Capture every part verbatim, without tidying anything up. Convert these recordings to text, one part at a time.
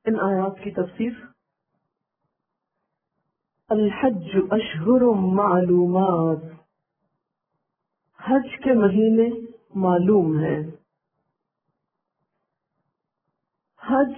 ان آیات کی تفسیر: الحج اشہر معلومات، حج کے مہینے معلوم ہیں۔ حج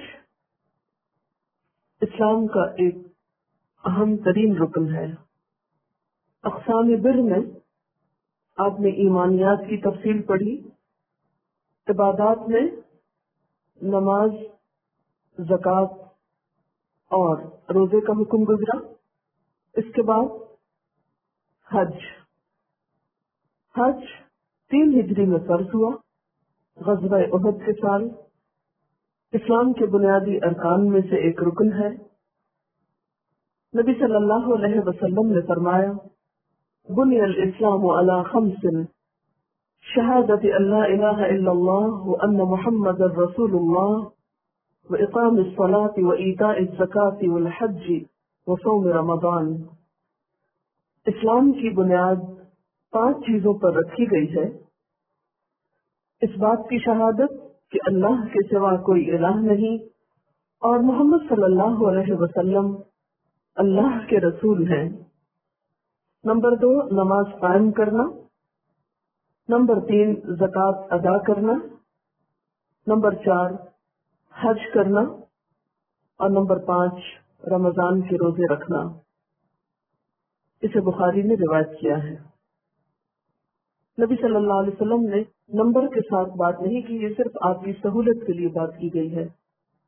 اسلام کا ایک اہم ترین رکن ہے۔ اقسام بر میں آپ نے ایمانیات کی تفصیل پڑھی، عبادات میں نماز، زکوٰۃ اور روزے کا حکم گزرا۔ اس کے بعد حج حج تین ہجری میں فرض ہوا، غزوہ احد کے سال۔ اسلام کے بنیادی ارکان میں سے ایک رکن ہے۔ نبی صلی اللہ علیہ وسلم نے فرمایا: بنی الاسلام علی خمس، شہادت ان لا الہ الا اللہ وان محمد رسول اللہ واقام الصلاۃ وایتاء الزکاۃ والحج وصوم رمضان۔ اسلام کی بنیاد پانچ چیزوں پر رکھی گئی ہے: اس بات کی شہادت کہ اللہ کے سوا کوئی الہ نہیں اور محمد صلی اللہ علیہ وسلم اللہ کے رسول ہیں۔ نمبر دو، نماز قائم کرنا۔ نمبر تین، زکوٰۃ ادا کرنا۔ نمبر چار، حج کرنا۔ اور نمبر پانچ، رمضان کے روزے رکھنا۔ اسے بخاری نے روایت کیا ہے۔ نبی صلی اللہ علیہ وسلم نے نمبر کے ساتھ بات نہیں کی، یہ صرف آپ کی سہولت کے لیے بات کی گئی ہے۔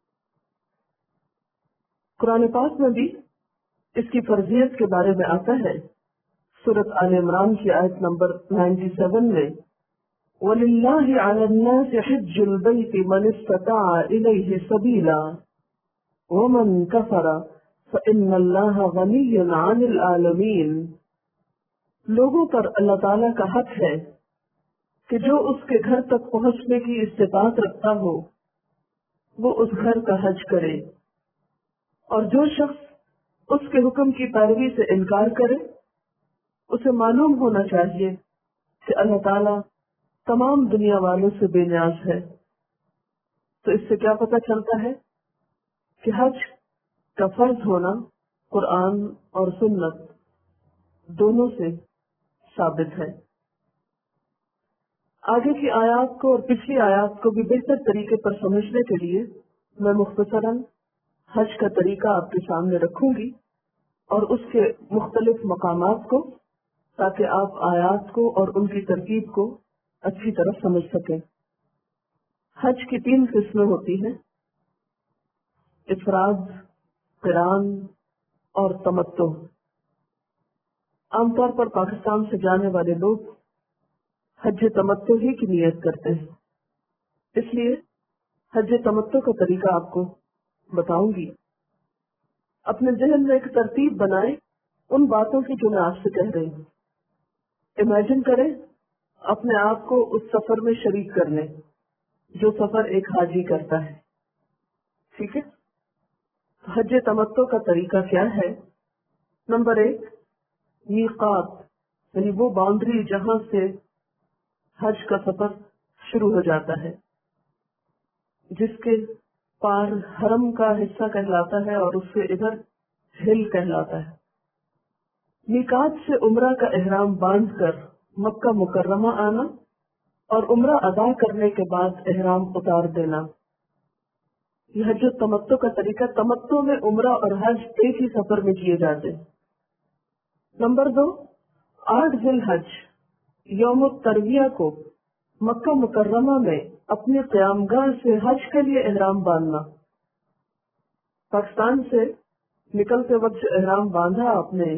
قرآن پاک میں بھی اس کی فرضیت کے بارے میں آتا ہے۔ سورۃ آل عمران کی آیت نمبر سینتالیس میں وَلِلَّهِ عَلَى النَّاسِ حِجُّ الْبَيْتِ مَنِ اسْتَطَاعَ إِلَيْهِ سَبِيلًا وَمَنْ كَفَرَ فَإِنَّ اللَّهَ غَنِيٌّ عَنِ الْعَالَمِينَ۔ لوگوں پر اللہ تعالیٰ کا حق ہے کہ جو اس کے گھر تک پہنچنے کی استطاعت رکھتا ہو وہ اس گھر کا حج کرے، اور جو شخص اس کے حکم کی پیروی سے انکار کرے اسے معلوم ہونا چاہیے کہ اللہ تعالیٰ تمام دنیا والوں سے بے نیاز ہے۔ تو اس سے کیا پتہ چلتا ہے کہ حج کا فرض ہونا قرآن اور سنت دونوں سے ثابت ہے۔ آگے کی آیات کو اور پچھلی آیات کو بھی بہتر طریقے پر سمجھنے کے لیے میں مختصراً حج کا طریقہ آپ کے سامنے رکھوں گی اور اس کے مختلف مقامات کو، تاکہ آپ آیات کو اور ان کی ترتیب کو اچھی طرح سمجھ سکیں۔ حج کی تین قسمیں ہوتی ہیں: افراد، قران اور تمتع۔ عام طور پر پاکستان سے جانے والے لوگ حج تمتع ہی کی نیت کرتے ہیں، اس لیے حج تمتع کا طریقہ آپ کو بتاؤں گی۔ اپنے ذہن میں ایک ترتیب بنائیں ان باتوں کی جو میں آپ سے کہہ رہی ہوں۔ امیجن کریں اپنے آپ کو اس سفر میں شریک کر لیں جو سفر ایک حاجی کرتا ہے، ٹھیک ہے؟ حج تمتع کا طریقہ کیا ہے؟ نمبر ایک، میقات، یعنی وہ باؤنڈری جہاں سے حج کا سفر شروع ہو جاتا ہے، جس کے پار حرم کا حصہ کہلاتا ہے اور اس سے ادھر ہل کہلاتا ہے۔ میقات سے عمرہ کا احرام باندھ کر مکہ مکرمہ آنا اور عمرہ ادا کرنے کے بعد احرام اتار دینا، یہ حج تمتع کا طریقہ۔ تمتع میں عمرہ اور حج ایک ہی سفر میں کیے جاتے ہیں۔ نمبر دو، آٹھ ذی الحج یوم الترویہ کو مکہ مکرمہ میں اپنے قیام گاہ سے حج کے لیے احرام باندھنا۔ پاکستان سے نکلتے وقت جو احرام باندھا آپ نے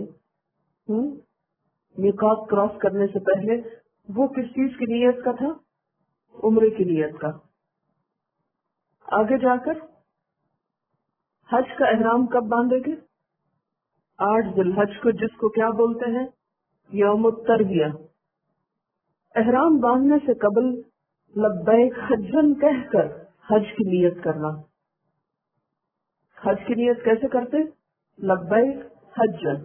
میقات کراس کرنے سے پہلے، وہ کس چیز کی نیت کا تھا؟ عمرے کی نیت کا۔ آگے جا کر حج کا احرام کب باندھے گے؟ آٹھ ذی الحج کو، جس کو کیا بولتے ہیں؟ یوم الترویہ۔ احرام باندھنے سے قبل لبیک حجن کہہ کر حج کی نیت کرنا۔ حج کی نیت کیسے کرتے؟ لبیک حجن۔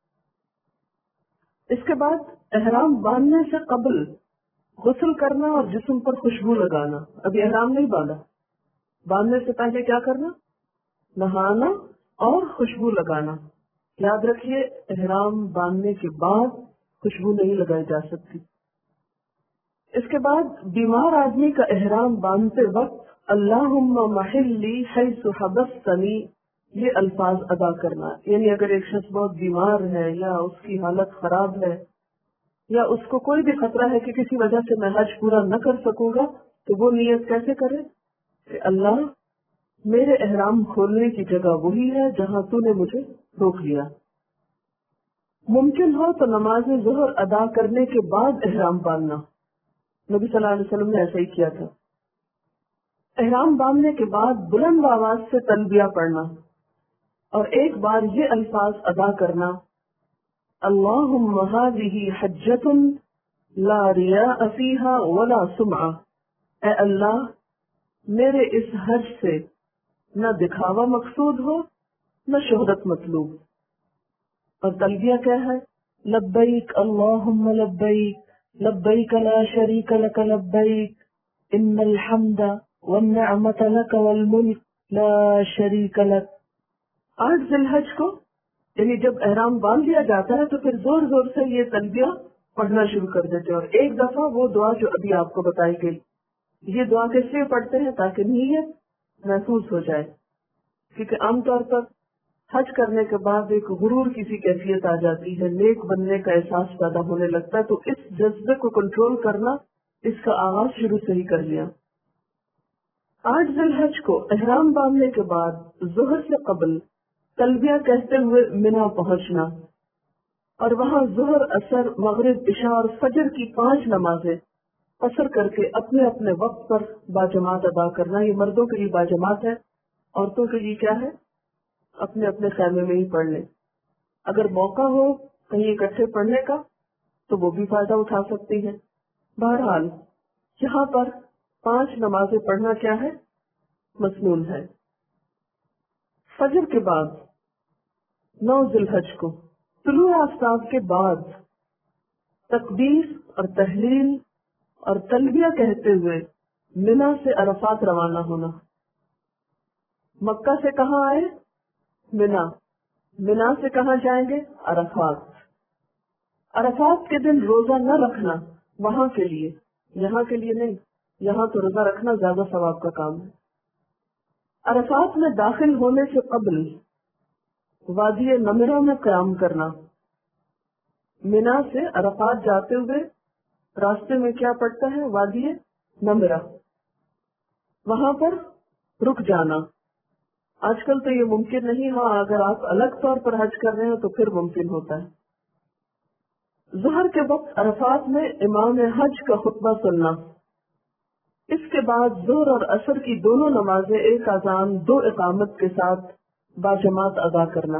اس کے بعد احرام باندھنے سے قبل غسل کرنا اور جسم پر خوشبو لگانا۔ ابھی احرام نہیں باندھا، باندھنے سے پہلے کیا کرنا؟ نہانا اور خوشبو لگانا. یاد رکھیے احرام باندھنے کے بعد خوشبو نہیں لگائی جا سکتی. اس کے بعد بیمار آدمی کا احرام باندھتے وقت اللہم محلی حیث حبستنی یہ الفاظ ادا کرنا. یعنی اگر ایک شخص بہت بیمار ہے یا اس کی حالت خراب ہے یا اس کو کوئی بھی خطرہ ہے کہ کسی وجہ سے میں حج پورا نہ کر سکوں گا تو وہ نیت کیسے کرے کہ اللہ میرے احرام کھولنے کی جگہ وہی ہے جہاں تو نے مجھے روک لیا. ممکن ہو تو نماز ظہر ادا کرنے کے بعد احرام باندھنا. نبی صلی اللہ علیہ وسلم نے ایسا ہی کیا تھا. احرام باندھنے کے بعد بلند آواز سے تلبیہ پڑھنا اور ایک بار یہ الفاظ ادا کرنا اللہم ھذہ حجۃ لا ریاء فیہا ولا سمعہ. اے اللہ میرے اس حج سے نہ دکھاوا مقصود ہو نہ شہرت مطلوب. اور تلبیہ کیا ہے؟ لبیک اللہم لبیک لبیک لا شریک لک لبیک ان الحمد والنعمت لک والملک لا شریک لک. آٹھ ذی الحج کو یعنی جب احرام باندھ لیا جاتا ہے تو پھر زور زور سے یہ تلبیہ پڑھنا شروع کر دیتے ہیں. اور ایک دفعہ وہ دعا جو ابھی آپ کو بتائی گئی یہ دعا کس لیے پڑھتے ہیں تاکہ نیت محفوظ ہو جائے. کیونکہ عام طور پر حج کرنے کے بعد ایک غرور کی سی کیفیت آ جاتی ہے, نیک بننے کا احساس پیدا ہونے لگتا ہے. تو اس جذبے کو کنٹرول کرنا اس کا آغاز شروع سے ہی کر لیا. آٹھ ذی الحج کو احرام باندھنے کے بعد ظہر سے قبل تلبیہ کہتے ہوئے منا پہنچنا اور وہاں ظہر اثر مغرب عشاء اور فجر کی پانچ نمازیں اثر کر کے اپنے اپنے وقت پر باجماعت ادا کرنا. یہ مردوں کے لیے باجماعت ہے, عورتوں کے لیے کیا ہے اپنے اپنے خیمے میں ہی پڑھ لیں. اگر موقع ہو کہیں اکٹھے پڑھنے کا تو وہ بھی فائدہ اٹھا سکتی ہیں. بہرحال یہاں پر پانچ نمازیں پڑھنا کیا ہے مسنون ہے. فجر کے بعد نو ذی الحج کو طلوع آفتاب کے بعد تکبیر اور تحلیل اور تلبیہ کہتے ہوئے منا سے عرفات روانہ ہونا. مکہ سے کہاں آئے؟ منا. منا سے کہاں جائیں گے؟ عرفات. عرفات کے دن روزہ نہ رکھنا وہاں کے لیے, یہاں کے لیے نہیں. یہاں تو روزہ رکھنا زیادہ ثواب کا کام ہے. عرفات میں داخل ہونے سے قبل وادی نمرہ میں قیام کرنا. منا سے عرفات جاتے ہوئے راستے میں کیا پڑتا ہے؟ وادی نمرہ. وہاں پر رک جانا. آج کل تو یہ ممکن نہیں, ہاں اگر آپ الگ طور پر حج کر رہے ہیں تو پھر ممکن ہوتا ہے. ظہر کے وقت عرفات میں امام حج کا خطبہ سننا. اس کے بعد ظہر اور عصر کی دونوں نمازیں ایک اذان دو اقامت کے ساتھ باجماعت ادا کرنا.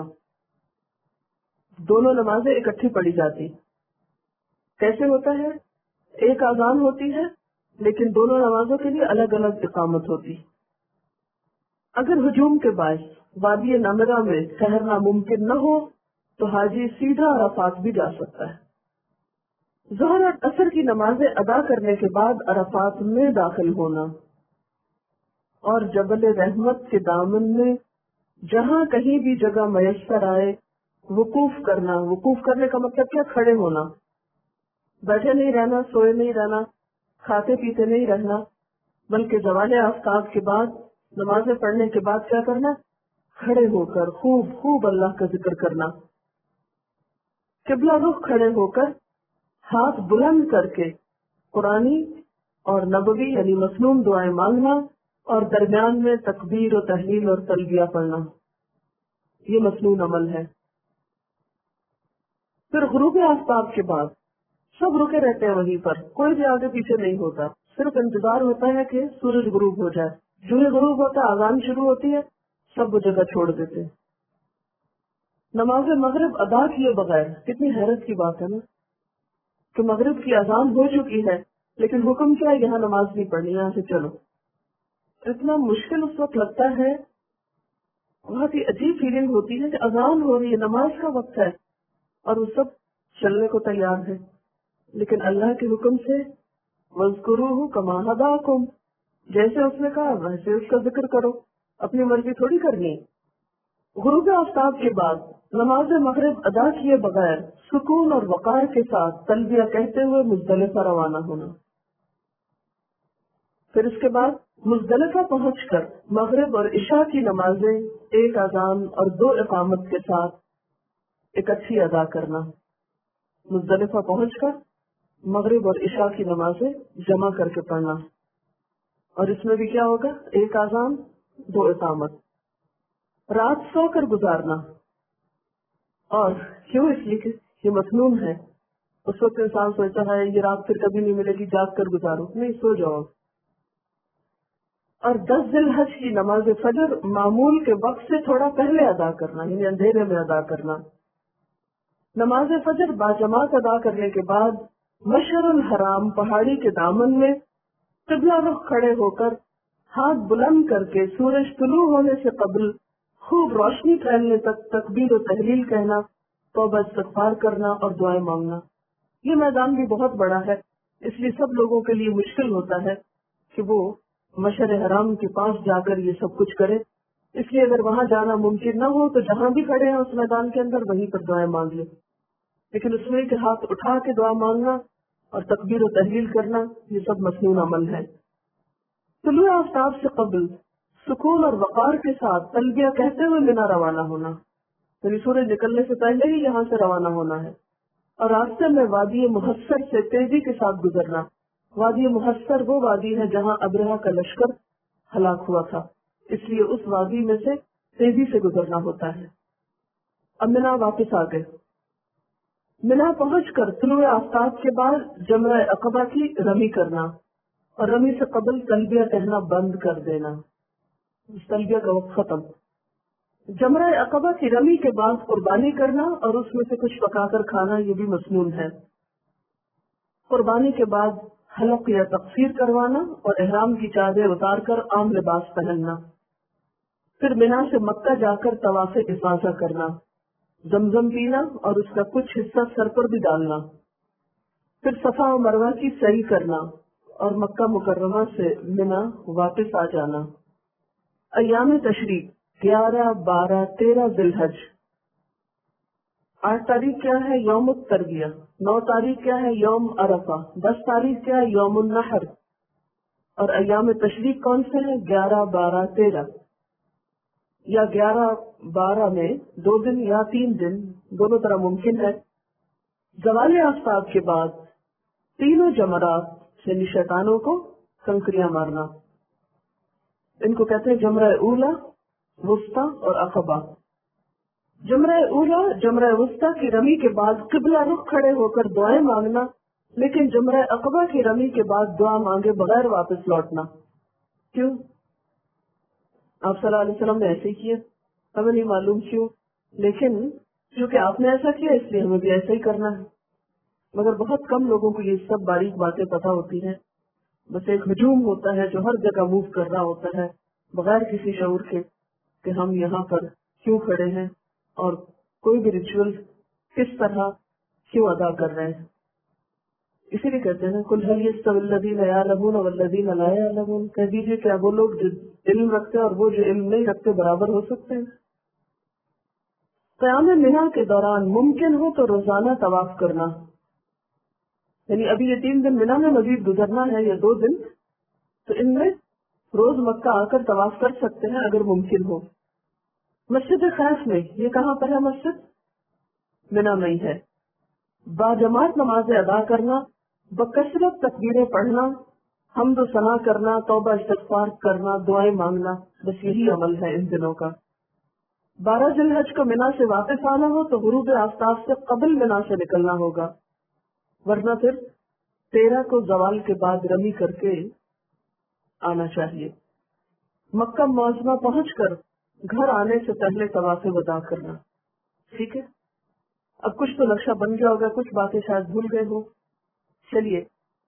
دونوں نمازیں اکٹھی پڑھی جاتی. کیسے ہوتا ہے؟ ایک اذان ہوتی ہے لیکن دونوں نمازوں کے لیے الگ الگ اقامت ہوتی. اگر ہجوم کے باعث وادی نمرہ میں ٹھہرنا ممکن نہ ہو تو حاجی سیدھا عرفات بھی جا سکتا ہے. ظہر اور عصر کی نمازیں ادا کرنے کے بعد عرفات میں داخل ہونا اور جبل رحمت کے دامن میں جہاں کہیں بھی جگہ میسر آئے وقوف کرنا. وقوف کرنے کا مطلب کیا؟ کھڑے ہونا. بیٹھے نہیں رہنا, سوئے نہیں رہنا, کھاتے پیتے نہیں رہنا, بلکہ زوال آفتاب کے بعد نمازیں پڑھنے کے بعد کیا کرنا؟ کھڑے ہو کر خوب خوب اللہ کا ذکر کرنا. قبلہ رخ کھڑے ہو کر ہاتھ بلند کر کے قرآنی اور نبوی یعنی مسنون دعائیں مانگنا اور درمیان میں تکبیر و تحلیل اور تلبیہ پڑھنا. یہ مسنون عمل ہے. پھر غروب آفتاب کے بعد سب رکے رہتے ہیں وہیں پر, کوئی بھی آگے پیچھے نہیں ہوتا, صرف انتظار ہوتا ہے کہ سورج غروب ہو جائے. جو ہی غروب ہوتا ہے اذان شروع ہوتی ہے, سب وہ جگہ چھوڑ دیتے ہیں. نماز مغرب ادا کیے بغیر, کتنی حیرت کی بات ہے نا کہ مغرب کی اذان ہو چکی ہے لیکن حکم کیا ہے یہاں نماز نہیں پڑھنی, یہاں سے چلو. اتنا مشکل اس وقت لگتا ہے, بہت ہی عجیب فیلنگ ہوتی ہے کہ اذان ہو رہی ہے, نماز کا وقت ہے اور وہ سب چلنے کو تیار ہے. لیکن اللہ کے حکم سے وَاذْكُرُوهُ كَمَا هَدَاكُمْ, جیسے اس نے کہا ویسے اس کا ذکر کرو. اپنی مرضی تھوڑی کرنی. غروب آفتاب کے بعد نماز مغرب ادا کیے بغیر سکون اور وقار کے ساتھ تلبیہ کہتے ہوئے مزدلفہ روانہ ہونا. پھر اس کے بعد مزدلفہ پہنچ کر مغرب اور عشاء کی نمازیں ایک اذان اور دو اقامت کے ساتھ اکٹھی ادا کرنا. مزدلفہ پہنچ کر مغرب اور عشاء کی نمازیں جمع کر کے پڑھنا. اور اس میں بھی کیا ہوگا؟ ایک اذان دو اقامت. رات سو کر گزارنا. اور کیوں؟ اس لیے کہ یہ مصنون ہے. اس وقت انسان سوچتا ہے یہ رات پھر کبھی نہیں ملے گی، جاگ کر گزارو. نہیں، سو جاؤ. اور دس ذی الحج کی نماز فجر معمول کے وقت سے تھوڑا پہلے ادا کرنا، یعنی اندھیرے میں ادا کرنا. نماز فجر باجماعت ادا کرنے کے بعد مشعر الحرام پہاڑی کے دامن میں قبلہ رخ کھڑے ہو کر ہاتھ بلند کر کے سورج طلوع ہونے سے قبل خوب روشنی پھیلنے تک تکبیر و تحلیل کہنا، توبہ استغفار کرنا اور دعائیں مانگنا. یہ میدان بھی بہت بڑا ہے، اس لیے سب لوگوں کے لیے مشکل ہوتا ہے کہ وہ مشعر حرام کے پاس جا کر یہ سب کچھ کرے. اس لیے اگر وہاں جانا ممکن نہ ہو تو جہاں بھی کھڑے ہیں اس میدان کے اندر وہیں پر دعائیں مانگ لیں. لیکن اس میں کہ ہاتھ اٹھا کے دعا مانگنا اور تکبیر و تحلیل کرنا یہ سب مصنون عمل ہے. طلوع آفتاب سے قبل سکون اور وقار کے ساتھ تلبیہ کہتے ہوئے منا روانہ ہونا، یعنی سورج نکلنے سے پہلے ہی یہاں سے روانہ ہونا ہے. اور راستے میں وادی محسر سے تیزی کے ساتھ گزرنا. وادی محسر وہ وادی ہے جہاں ابرہہ کا لشکر ہلاک ہوا تھا، اس لیے اس وادی میں سے تیزی سے گزرنا ہوتا ہے. اب منا واپس آ گئے. منا پہنچ کر طلوع آفتاب کے بعد جمرہ عقبہ کی رمی کرنا اور رمی سے قبل تلبیہ کہنا بند کر دینا. اس تلبیہ کا وقت ختم. جمرہ عقبہ کی رمی کے بعد قربانی کرنا اور اس میں سے کچھ پکا کر کھانا یہ بھی مسنون ہے. قربانی کے بعد حلق یا تقصیر کروانا اور احرام کی چادر اتار کر عام لباس پہننا. پھر منا سے مکہ جا کر طواف افاضہ کرنا، زمزم پینا اور اس کا کچھ حصہ سر پر بھی ڈالنا. پھر صفا و مروہ کی سعی کرنا اور مکہ مکرمہ سے منا واپس آ جانا. ایام تشریق گیارہ بارہ تیرہ ذی الحج. آٹھ تاریخ کیا ہے؟ یوم الترویہ. نو تاریخ کیا ہے؟ یوم عرفہ. دس تاریخ کیا ہے؟ یوم النحر. اور ایام تشریق کون سے ہیں؟ گیارہ بارہ تیرہ. یا گیارہ بارہ میں دو دن یا تین دن دونوں طرح ممکن ہے. زوال آفتاب کے بعد تینوں جمرات یعنی شیطانوں کو کنکریاں مارنا. ان کو کہتے ہیں جمرہ اولا، وسطی اور عقبہ. جمرہ اولا جمرہ وسطی کی رمی کے بعد قبلہ رخ کھڑے ہو کر دعائیں مانگنا، لیکن جمرہ عقبہ کی رمی کے بعد دعا مانگے بغیر واپس لوٹنا. کیوں؟ آپ صلی اللہ علیہ وسلم نے ایسے ہی کیا، ہمیں نہیں معلوم کیوں، لیکن کیونکہ آپ نے ایسا کیا اس لیے ہمیں بھی ایسا ہی کرنا ہے. مگر بہت کم لوگوں کو یہ سب باریک باتیں پتہ ہوتی ہیں. بس ایک ہجوم ہوتا ہے جو ہر جگہ موو کر رہا ہوتا ہے بغیر کسی شعور کے کہ ہم یہاں پر کیوں کھڑے ہیں اور کوئی بھی ریچول کس طرح کیوں ادا کر رہے ہیں. اسی لیے کہتے ہیں قل هل يستوي الذين يعلمون والذين لا يعلمون. کہہ دیجیے کیا وہ لوگ جو علم رکھتے ہیں اور وہ جو علم نہیں رکھتے برابر ہو سکتے ہیں. قیام منا کے دوران ممکن ہو تو روزانہ طواف کرنا، یعنی ابھی یہ تین دن منا میں مزید گزرنا ہے یا دو دن، تو ان میں روز مکہ آ کر طواف کر سکتے ہیں اگر ممکن ہو. مسجد خیف میں، یہ کہاں پر ہے مسجد؟ منا میں ہی ہے. باجماعت نمازیں ادا کرنا، بکثرت تکبیریں پڑھنا، حمد و ثنا کرنا، توبہ استغفار کرنا، دعائیں مانگنا، بس یہی عمل ہے ان دنوں کا. بارہ ذی الحج کو منا سے واپس آنا ہو تو غروب آفتاب سے قبل منا سے نکلنا ہوگا، ورنہ پھر تیرہ کو زوال کے بعد رمی کر کے آنا چاہیے. مکہ معظمہ پہنچ کر گھر آنے سے پہلے طواف وداع کرنا. ٹھیک ہے، اب کچھ تو نقشہ بن گیا ہوگا، کچھ باتیں شاید بھول گئے ہو. چلیے،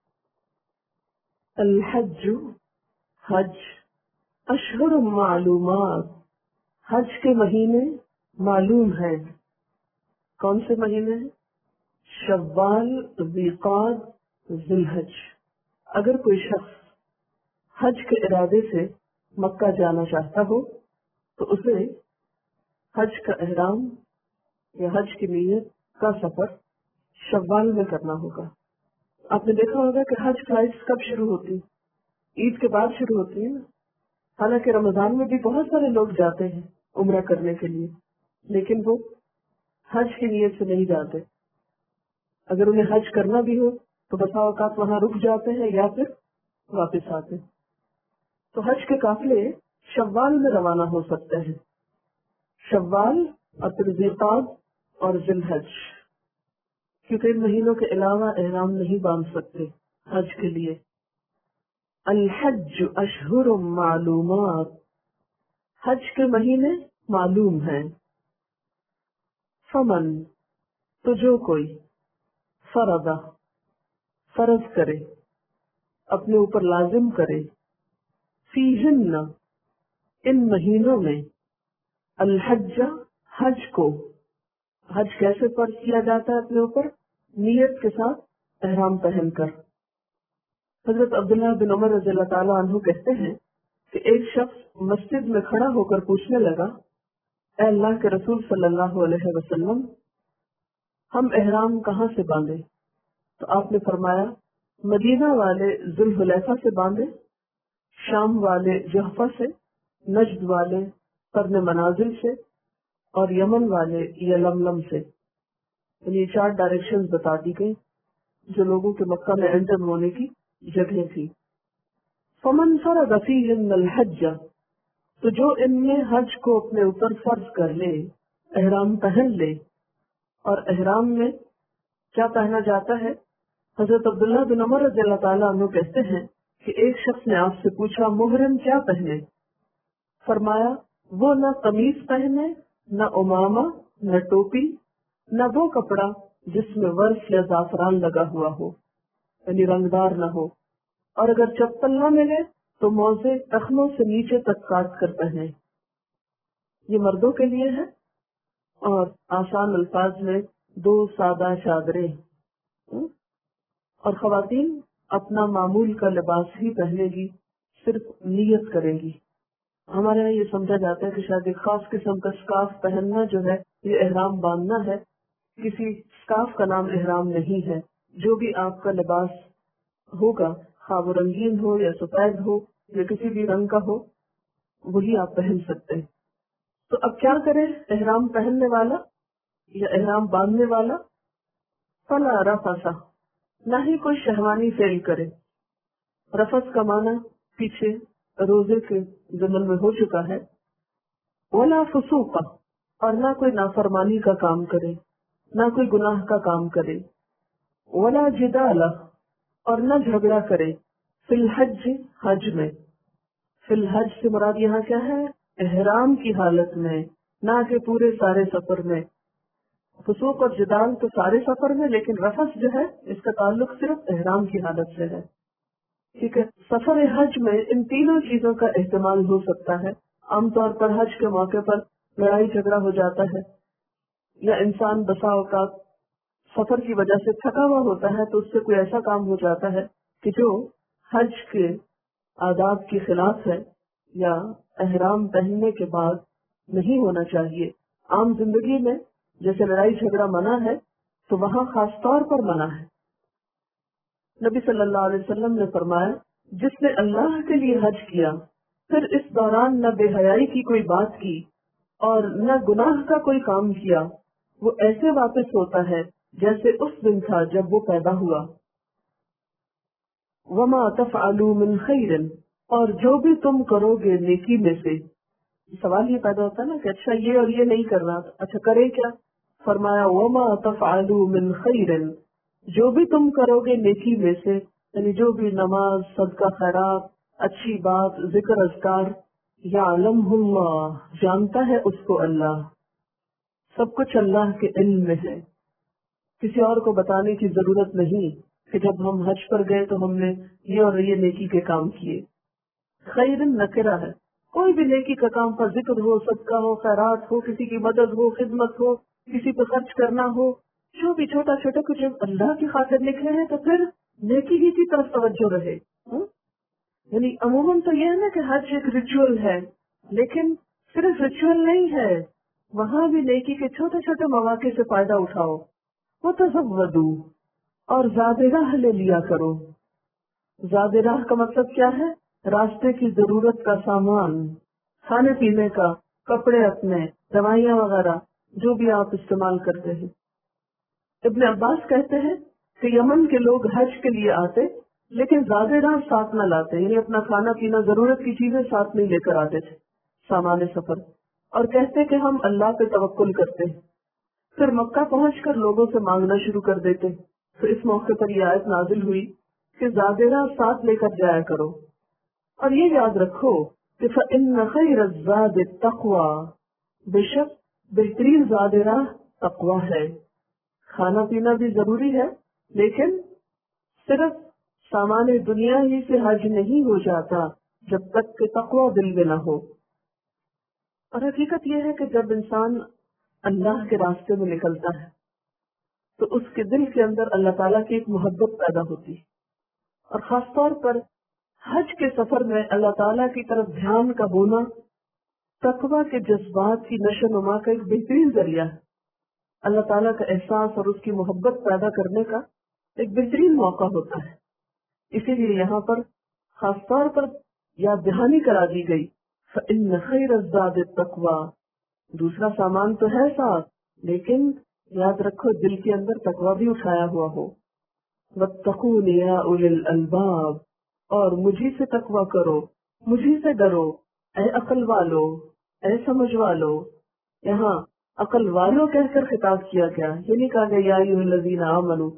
الحج حج اشہر معلومات، حج کے مہینے معلوم ہیں. کون سے مہینے ہیں؟ شوال، ذوالقعدہ، ذی الحج. اگر کوئی شخص حج کے ارادے سے مکہ جانا چاہتا ہو تو اسے حج کا احرام یا حج کی نیت کا سفر شوال میں کرنا ہوگا. آپ نے دیکھا ہوگا کہ حج فلائٹس کب شروع ہوتی ہیں؟ عید کے بعد شروع ہوتی ہیں نا. حالانکہ رمضان میں بھی بہت سارے لوگ جاتے ہیں عمرہ کرنے کے لیے، لیکن وہ حج کی نیت سے نہیں جاتے. اگر انہیں حج کرنا بھی ہو تو بسا اوقات وہاں رک جاتے ہیں یا پھر واپس آتے ہیں. تو حج کے قافلے شوال میں روانہ ہو سکتے ہیں. شوال اور پھر ذیقعد اور ذی الحج، کیونکہ ان مہینوں کے علاوہ احرام نہیں باندھ سکتے حج کے لیے. الحج اشہر معلومات، حج کے مہینے معلوم ہیں. فمن، تو جو کوئی، فرض، فرض کرے، اپنے اوپر لازم کرے، فیہن، ان مہینوں میں، الحج، حج کو. حج کیسے فرض کیا جاتا ہے اپنے اوپر؟ نیت کے ساتھ احرام پہن کر. حضرت عبداللہ بن عمر رضی اللہ تعالیٰ عنہ کہتے ہیں کہ ایک شخص مسجد میں کھڑا ہو کر پوچھنے لگا، اے اللہ کے رسول صلی اللہ علیہ وسلم، ہم احرام کہاں سے باندھیں؟ تو آپ نے فرمایا، مدینہ والے ذوالحلیفہ سے باندھے، شام والے جحفہ سے، نجد والے قرن منازل سے، اور یمن والے یلملم سے. یعنی چار ڈائریکشن بتا دی گئی جو لوگوں کے مکہ میں انٹر ہونے کی جگہ تھی. فمن فرض فیہن الحج، تو جو ان میں حج کو اپنے اوپر فرض کر لے، احرام پہن لے. اور احرام میں کیا پہنا جاتا ہے؟ حضرت عبداللہ بن عمر رضی اللہ تعالیٰ عنہ کہتے ہیں کہ ایک شخص نے آپ سے پوچھا، محرم کیا پہنے؟ فرمایا، وہ نہ قمیص پہنے، نہ امامہ، نہ ٹوپی، نہ وہ کپڑا جس میں ورس یا زعفران لگا ہوا ہو، یعنی رنگدار نہ ہو. اور اگر چپل نہ ملے تو موزے ٹخنوں سے نیچے تک کاٹ کر پہنے. یہ مردوں کے لیے ہے. اور آسان الفاظ میں دو سادہ چادریں. اور خواتین اپنا معمول کا لباس ہی پہنے گی، صرف نیت کریں گی. ہمارے یہاں یہ سمجھا جاتا ہے کہ شاید ایک خاص قسم کا سکارف پہننا جو ہے یہ احرام باندھنا ہے. کسی سکارف کا نام احرام نہیں ہے. جو بھی آپ کا لباس ہوگا، خواہ وہ رنگین ہو یا سفید ہو یا کسی بھی رنگ کا ہو، وہی آپ پہن سکتے ہیں. تو اب کیا کرے احرام پہننے والا یا احرام باندھنے والا؟ فلا رفث، نہ ہی کوئی شہوانی فعل کرے. رفث کا معنی پیچھے روزے کے ضمن میں ہو چکا ہے. ولا فسوق، اور نہ کوئی نافرمانی کا کام کرے، نہ کوئی گناہ کا کام کرے. ولا جدال، اور نہ جھگڑا کرے. فی الحج، حج میں. فی الحج سے مراد یہاں کیا ہے؟ احرام کی حالت میں، نہ کہ پورے سارے سفر میں. فسوق اور جدال تو سارے سفر میں، لیکن رفث جو ہے اس کا تعلق صرف احرام کی حالت سے ہے. ٹھیک ہے. سفر حج میں ان تینوں چیزوں کا احتمال ہو سکتا ہے. عام طور پر حج کے موقع پر لڑائی جھگڑا ہو جاتا ہے، یا انسان بسا اوقات سفر کی وجہ سے تھکا ہوا ہوتا ہے تو اس سے کوئی ایسا کام ہو جاتا ہے کہ جو حج کے آداب کے خلاف ہے یا احرام پہننے کے بعد نہیں ہونا چاہیے. عام زندگی میں جیسے لڑائی جھگڑا منع ہے تو وہاں خاص طور پر منع ہے. نبی صلی اللہ علیہ وسلم نے فرمایا، جس نے اللہ کے لیے حج کیا پھر اس دوران نہ بے حیائی کی کوئی بات کی اور نہ گناہ کا کوئی کام کیا، وہ ایسے واپس ہوتا ہے جیسے اس دن تھا جب وہ پیدا ہوا. وما تفعلوا من خیر، اور جو بھی تم کرو گے نیکی میں سے. سوال یہ پیدا ہوتا ہے نا کہ اچھا یہ اور یہ نہیں کرنا، اچھا کرے کیا؟ فرمایا وما تفعلوا من خیر، جو بھی تم کرو گے نیکی میں سے، یعنی جو بھی نماز، صدقہ، خیرات، اچھی بات، ذکر، اذکار، یعلمہ اللہ، جانتا ہے اس کو اللہ. سب کچھ اللہ کے علم میں ہے. کسی اور کو بتانے کی ضرورت نہیں کہ جب ہم حج پر گئے تو ہم نے یہ اور یہ نیکی کے کام کیے. خیر نکرہ ہے. کوئی بھی نیکی کا کام پر ذکر ہو، صدقہ ہو، خیرات ہو، کسی کی مدد ہو، خدمت ہو، کسی پہ خرچ کرنا ہو، جو بھی چھوٹا چھوٹا کچھ اللہ کی خاطر نکلے ہیں تو پھر نیکی ہی کی طرف توجہ رہے. یعنی عموماً تو یہ ہے نا کہ حج ایک ریچول ہے، لیکن صرف ریچول نہیں ہے، वहाँ भी नेकी के छोटे छोटे मौके से फायदा उठाओ। वो तज़व्वदू, और ज़ादे राह ले लिया करो। ज़ादे राह का मतलब क्या है? रास्ते की जरूरत का सामान, खाने पीने का, कपड़े अपने, दवाइयाँ वगैरह, जो भी आप इस्तेमाल करते हैं। इब्न अब्बास कहते हैं कि यमन के लोग हज के लिए आते लेकिन ज़ादे राह साथ न लाते, यानी अपना खाना पीना जरूरत की चीजें साथ नहीं लेकर आते थे सामान्य सफर, और कहते कि हम अल्लाह पे तवक्कुल करते हैं। फिर मक्का पहुंचकर लोगों से मांगना शुरू कर देते। तो इस मौके पर यह आयत नाजिल हुई कि ज़ादे राह साथ लेकर जाया करो, और ये याद रखो कि फ़इन्न खैर ज़ाद तक़वा, बेशक बेहतरीन ज़ादे राह तक़वा है। खाना पीना भी जरूरी है, लेकिन सिर्फ सामान्य दुनिया ही से हज नहीं हो जाता जब तक कि तक़वा दिल में न हो। और हकीकत यह है कि जब इंसान अल्लाह के रास्ते में निकलता है तो उसके दिल के अंदर अल्लाह ताला की एक मोहब्बत पैदा होती है, और खास तौर पर हज के सफर में अल्लाह ताला की तरफ ध्यान का होना तक़वा के जज्बात की नशो नुमा का एक बेहतरीन जरिया है। अल्लाह ताला का एहसास और उसकी मोहब्बत पैदा करने का एक बेहतरीन मौका होता है। इसीलिए यहाँ पर खास तौर पर याद दहानी करा दी गई, फ़इन्न खैर ज़ाद तक़वा। दूसरा सामान तो है साथ, लेकिन याद रखो दिल के अंदर तक़वा भी उठाया हुआ हो। वत्तक़ून या उलिल अलबाब, और मुझी से तक़वा करो, मुझी से डरो, ऐ अकल वालो, ऐ समझ वालो। यहाँ अकल वालों कहकर खिताब किया गया, ये नहीं कहा गया या अय्युहल्लज़ीना आमनू।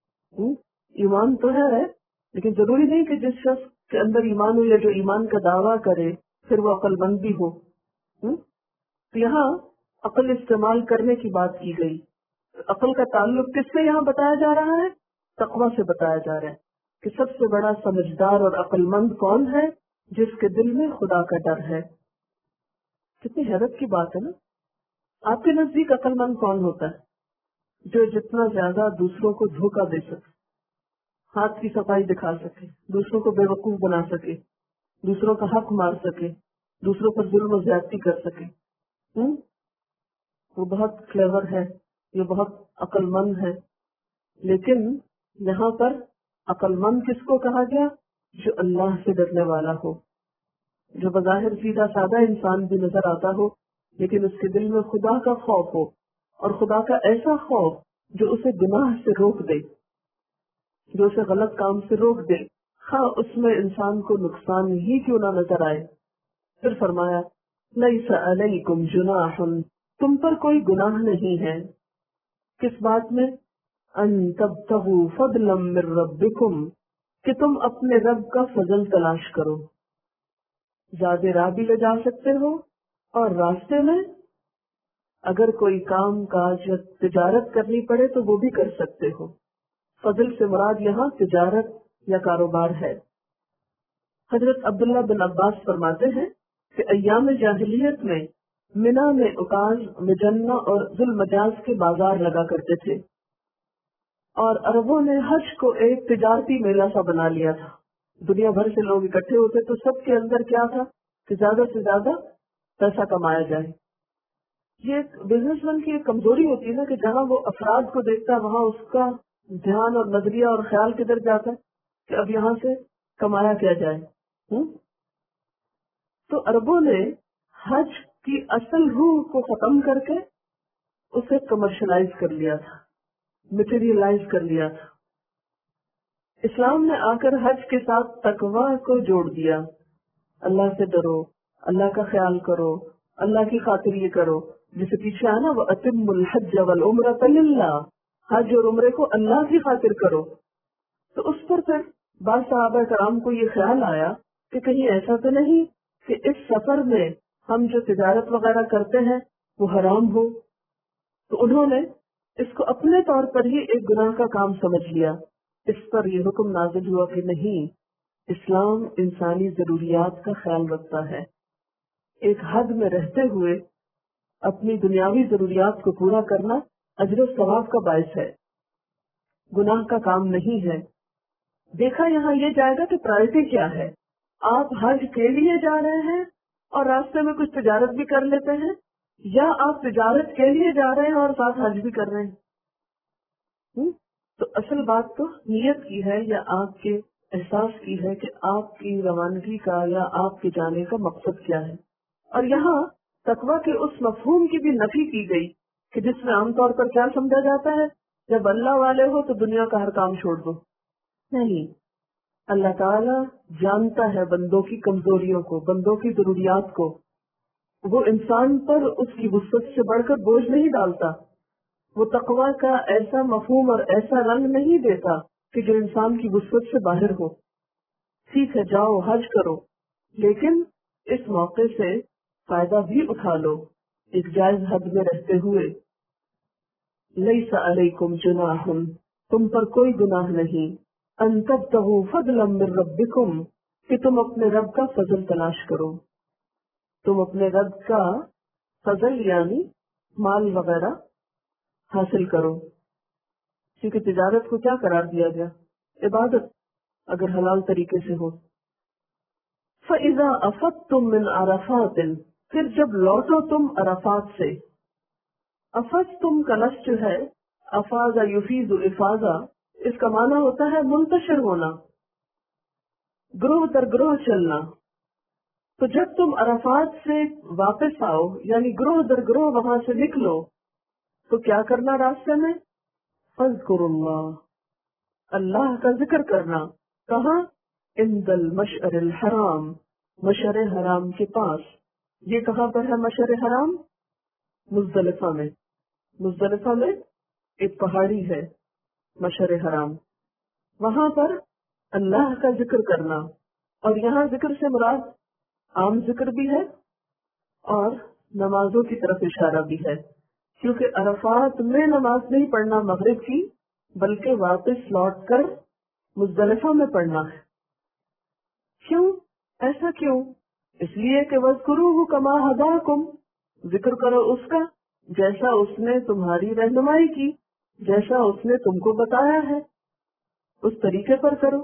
ईमान तो है, लेकिन जरूरी नहीं कि जिस शख्स के अंदर ईमान हो या जो ईमान का दावा करे फिर वो अक्लमंद भी हो। हुँ? तो यहाँ अकल इस्तेमाल करने की बात की गई। अकल का ताल्लुक किससे यहाँ बताया जा रहा है? तक़वा से बताया जा रहा है कि सबसे बड़ा समझदार और अक्लमंद कौन है? जिसके दिल में खुदा का डर है। कितनी हैरत की बात है ना। आपके नजदीक अक्लमंद कौन होता है? जो जितना ज्यादा दूसरों को धोखा दे सके, हाथ की सफाई दिखा सके, दूसरों को बेवकूफ बना सके, दूसरों का हक मार सके, दूसरों पर जुल्म ज्यादती कर सके। हुँ? वो बहुत क्लेवर है, ये बहुत अक्लमंद है। लेकिन यहाँ पर अक्लमंद किसको कहा गया? जो अल्लाह से डरने वाला हो, जो बज़ाहिर सीधा सादा इंसान भी नजर आता हो, लेकिन उसके दिल में खुदा का खौफ हो, और खुदा का ऐसा खौफ जो उसे गुनाह से रोक दे, जो उसे गलत काम से रोक दे, हाँ उसमें इंसान को नुकसान ही क्यों ना नजर आए। फिर फरमाया लैसा अलैकुम जुनाहुन, तुम पर कोई गुनाह नहीं है। किस बात में? अन तब्तगू फदलम मिर रब्बिकुम, कि तुम अपने रब का फजल तलाश करो। ज़ादे राह भी ले जा सकते हो, और रास्ते में अगर कोई काम काज या तिजारत करनी पड़े तो वो भी कर सकते हो। फजल से मुराद यहाँ तिजारत या कारोबार है। हजरत अब्दुल्ला बिन अब्बास फरमाते हैं कि अय्याम जाहिलियत में मिना में उकाज, मिजन्ना और जुल्मजाज के बाजार लगा करते थे, और अरबों ने हज को एक तिजारती मेला सा बना लिया था। दुनिया भर से लोग इकट्ठे होते तो सबके अंदर क्या था कि ज्यादा से ज्यादा पैसा कमाया जाए। ये बिजनेसमैन की एक कमजोरी होती है ना कि जहाँ वो अफराद को देखता है वहाँ उसका ध्यान और नजरिया और ख्याल किधर जाता है कि अब यहाँ से कमाया क्या जाए। हुँ? तो अरबों ने हज की असल रूह को खत्म करके उसे कमर्शलाइज कर लिया था, मटेरियलाइज कर लिया था। इस्लाम ने आकर हज के साथ तकवा को जोड़ दिया। अल्लाह से डरो, अल्लाह का ख्याल करो, अल्लाह की खातिर ये करो। जैसे पीछे आना वो अतिम्मुल हज्ज वल उम्रत लिल्लाह, हज और उम्रे को अल्लाह की खातिर करो। तो उस पर फिर बाद सहाबा कराम को ये ख्याल आया कि कहीं ऐसा तो नहीं कि इस सफर में हम जो तिजारत वगैरह करते हैं वो हराम हो। तो उन्होंने इसको अपने तौर पर ही एक गुनाह का काम समझ लिया। इस पर यह हुक्म नाजिल हुआ कि नहीं, इस्लाम इंसानी जरूरियात का ख्याल रखता है। एक हद में रहते हुए अपनी दुनियावी जरूरियात को पूरा करना अजर सवाब का बायस है, गुनाह का काम नहीं है। देखा यहाँ ये जाएगा कि प्रायोरिटी क्या है। आप हज के लिए जा रहे हैं और रास्ते में कुछ तिजारत भी कर लेते हैं, یا آپ تجارت کے لیے جا رہے ہیں اور ساتھ حج بھی کر رہے ہیں؟ ہم؟ تو اصل بات تو نیت کی ہے یا آپ کے احساس کی ہے کہ آپ کی روانگی کا یا آپ کے جانے کا مقصد کیا ہے. اور یہاں تقویٰ کے اس مفہوم کی بھی نفی کی گئی کہ جس میں عام طور پر کیا سمجھا جاتا ہے، جب اللہ والے ہو تو دنیا کا ہر کام چھوڑ دو. نہیں، اللہ تعالیٰ جانتا ہے بندوں کی کمزوریوں کو، بندوں کی ضروریات کو. وہ انسان پر اس کی وسعت سے بڑھ کر بوجھ نہیں ڈالتا. وہ تقویٰ کا ایسا مفہوم اور ایسا رنگ نہیں دیتا کہ جو انسان کی وسعت سے باہر ہو. ٹھیک ہے، جاؤ حج کرو، لیکن اس موقع سے فائدہ بھی اٹھا لو ایک جائز حد میں رہتے ہوئے. لیس علیکم جناح، تم پر کوئی گناہ نہیں، ان تبتغوا فضلا من ربکم، کہ تم اپنے رب کا فضل تلاش کرو. تم اپنے رب کا فضل یعنی مال وغیرہ حاصل کرو، کیونکہ تجارت کو کیا قرار دیا گیا؟ عبادت، اگر حلال طریقے سے ہو. فَإِذَا أَفَضْتُم مِّنْ عَرَفَاتٍ، پھر جب لوٹو تم عرفات سے. افضتم کا لفظ جو ہے افاظ یفیض افاظہ، اس کا معنی ہوتا ہے منتشر ہونا، گروہ در گروہ چلنا. تو جب تم عرفات سے واپس آؤ یعنی گروہ در گروہ وہاں سے نکلو تو کیا کرنا راستے میں؟ فاذکروا اللہ، اللہ کا ذکر کرنا. کہاں؟ عند المشعر الحرام، مشعر حرام کے پاس. یہ کہاں پر ہے مشعر حرام؟ مزدلفہ میں. مزدلفہ میں ایک پہاڑی ہے مشعر حرام، وہاں پر اللہ کا ذکر کرنا. اور یہاں ذکر سے مراد عام ذکر بھی ہے اور نمازوں کی طرف اشارہ بھی ہے، کیونکہ عرفات میں نماز نہیں پڑھنا مغرب کی، بلکہ واپس لوٹ کر مزدلفہ میں پڑھنا ہے. کیوں ایسا کیوں؟ اس لیے کہ وَاذْكُرُوهُ كَمَا هَدَاكُمْ، ذکر کرو اس کا جیسا اس نے تمہاری رہنمائی کی، جیسا اس نے تم کو بتایا ہے، اس طریقے پر کرو.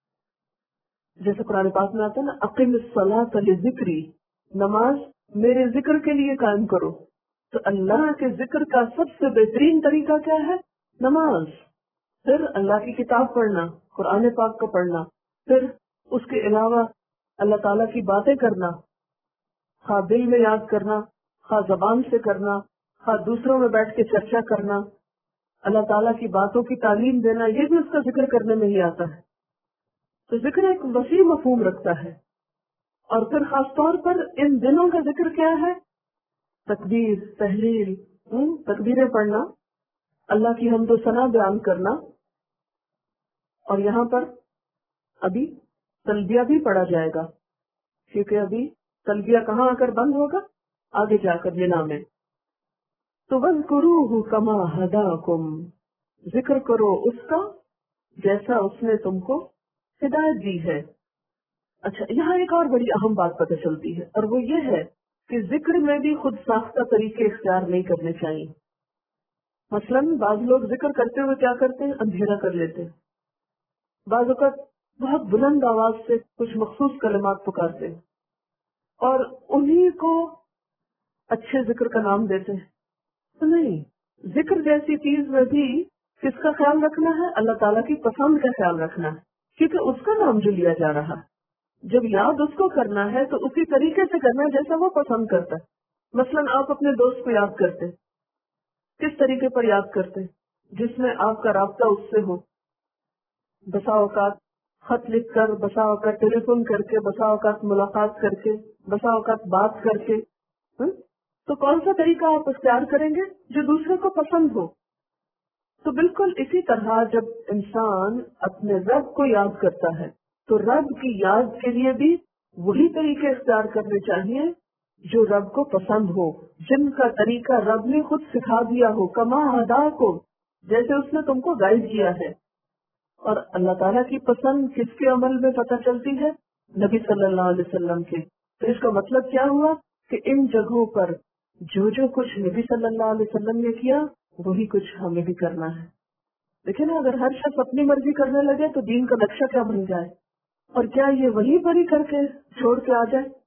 جیسے قرآن پاک میں آتا ہے نا، اقم الصلاۃ لذکری، نماز میرے ذکر کے لیے قائم کرو. تو اللہ کے ذکر کا سب سے بہترین طریقہ کیا ہے؟ نماز. پھر اللہ کی کتاب پڑھنا، قرآن پاک کا پڑھنا، پھر اس کے علاوہ اللہ تعالیٰ کی باتیں کرنا، خواہ دل میں یاد کرنا، خواہ زبان سے کرنا، خواہ دوسروں میں بیٹھ کے چرچا کرنا، اللہ تعالیٰ کی باتوں کی تعلیم دینا، یہ بھی اس کا ذکر کرنے میں ہی آتا ہے. تو ذکر ایک وسیع مفہوم رکھتا ہے. اور پھر خاص طور پر ان دنوں کا ذکر کیا ہے؟ تکبیر، تحلیل، تکبیریں پڑھنا، اللہ کی حمد و ثنا بیان کرنا. اور یہاں پر ابھی تلبیہ بھی پڑھا جائے گا، کیونکہ ابھی تلبیہ کہاں آ کر بند ہوگا؟ آگے جا کر یہ نام ہے. تو وَاذْكُرُوهُ كَمَا هَدَاكُمْ، ذکر کرو اس کا جیسا اس نے تم کو ہدایت دی ہے. اچھا، یہاں ایک اور بڑی اہم بات پتہ چلتی ہے، اور وہ یہ ہے کہ ذکر میں بھی خود ساختہ طریقے اختیار نہیں کرنے چاہیے. مثلاً بعض لوگ ذکر کرتے ہوئے کیا کرتے ہیں؟ اندھیرا کر لیتے ہیں. بعض اوقات بہت بلند آواز سے کچھ مخصوص کلمات پکارتے ہیں اور انہی کو اچھے ذکر کا نام دیتے ہیں. تو نہیں، ذکر جیسی چیز میں بھی کس کا خیال رکھنا ہے؟ اللہ تعالیٰ کی پسند کا خیال رکھنا ہے، کیونکہ اس کا نام جو لیا جا رہا ہے، جب یاد اس کو کرنا ہے تو اسی طریقے سے کرنا ہے جیسا وہ پسند کرتا ہے. مثلاً آپ اپنے دوست کو یاد کرتے، کس طریقے پر یاد کرتے؟ جس میں آپ کا رابطہ اس سے ہو. بسا اوقات خط لکھ کر، بسا اوقات ٹیلی فون کر کے، بسا اوقات ملاقات کر کے، بسا اوقات بات کر کے. تو کون سا طریقہ آپ اختیار کریں گے؟ جو دوسرے کو پسند ہو. تو بالکل اسی طرح جب انسان اپنے رب کو یاد کرتا ہے تو رب کی یاد کے لیے بھی وہی طریقے اختیار کرنے چاہیے جو رب کو پسند ہو، جن کا طریقہ رب نے خود سکھا دیا ہو. کما ہداکم، جیسے اس نے تم کو گائیڈ کیا ہے. اور اللہ تعالیٰ کی پسند کس کے عمل میں پتہ چلتی ہے؟ نبی صلی اللہ علیہ وسلم کے. تو اس کا مطلب کیا ہوا کہ ان جگہوں پر جو جو کچھ نبی صلی اللہ علیہ وسلم نے کیا وہی کچھ ہمیں بھی کرنا ہے. لیکن اگر ہر شخص اپنی مرضی کرنے لگے تو دین کا نقشہ کیا بن جائے؟ اور کیا یہ وہی بری کر کے چھوڑ کے آ جائے؟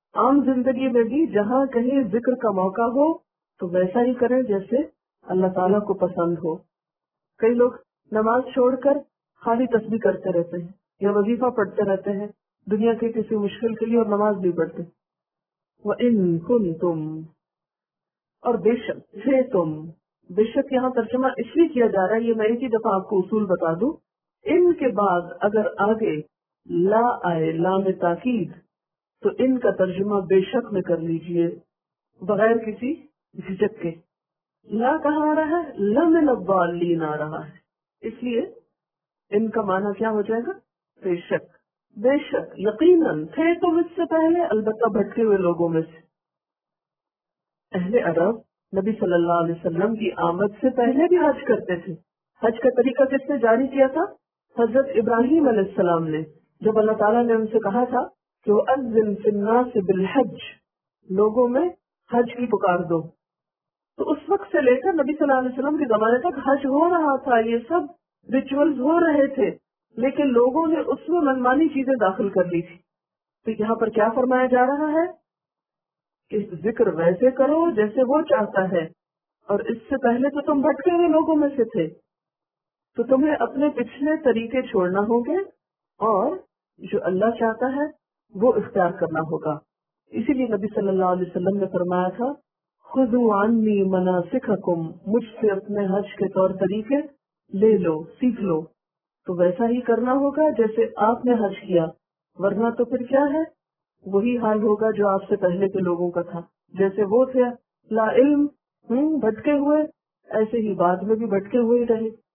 عام زندگی میں بھی جہاں کہیں ذکر کا موقع ہو تو ویسا ہی کریں جیسے اللہ تعالیٰ کو پسند ہو. کئی لوگ نماز چھوڑ کر خالی تسبیح کرتے رہتے ہیں یا وظیفہ پڑھتے رہتے ہیں دنیا کے کسی مشکل کے لیے اور نماز بھی پڑھتے. وَإِن كُنتُم، اور بے شک تھے تم. بے شک یہاں ترجمہ اس لیے کیا جا رہا ہے، یہ میں ایک ہی دفعہ آپ کو اصول بتا دوں. ان کے بعد اگر آگے لا آئے، لام تاکید، تو ان کا ترجمہ بے شک میں کر لیجئے بغیر کسی جھجک کے. لا کہاں آ رہا ہے؟ لمن الضالین آ رہا ہے، اس لیے ان کا معنی کیا ہو جائے گا؟ بے شک. بے شک یقیناً تھے تم اس سے پہلے، البتہ بھٹکے ہوئے لوگوں میں سے. اہل عرب نبی صلی اللہ علیہ وسلم کی آمد سے پہلے بھی حج کرتے تھے. حج کا طریقہ کس نے جاری کیا تھا؟ حضرت ابراہیم علیہ السلام نے. جب اللہ تعالیٰ نے ان سے کہا تھا کہ وَأَذِّن فِي النَّاسِ بِالْحَجِّ، لوگوں میں حج کی پکار دو، تو اس وقت سے لے کر نبی صلی اللہ علیہ وسلم کے زمانے تک حج ہو رہا تھا، یہ سب ریچولز ہو رہے تھے، لیکن لوگوں نے اس میں منمانی چیزیں داخل کر لی تھی. تو یہاں پر کیا فرمایا جا رہا ہے کہ ذکر ویسے کرو جیسے وہ چاہتا ہے، اور اس سے پہلے تو تم بھٹکے ہوئے لوگوں میں سے تھے، تو تمہیں اپنے پچھلے طریقے چھوڑنا ہوں گے اور جو اللہ چاہتا ہے وہ اختیار کرنا ہوگا. اسی لیے نبی صلی اللہ علیہ وسلم نے فرمایا تھا خذوا عنی مناسککم، مجھ سے اپنے حج کے طور طریقے لے لو، سیکھ لو. تو ویسا ہی کرنا ہوگا جیسے آپ نے حج کیا، ورنہ تو پھر کیا ہے، وہی حال ہوگا جو آپ سے پہلے کے لوگوں کا تھا. جیسے وہ تھے لا علم، ہوں بھٹکے ہوئے، ایسے ہی بعد میں بھی بھٹکے ہوئے رہے.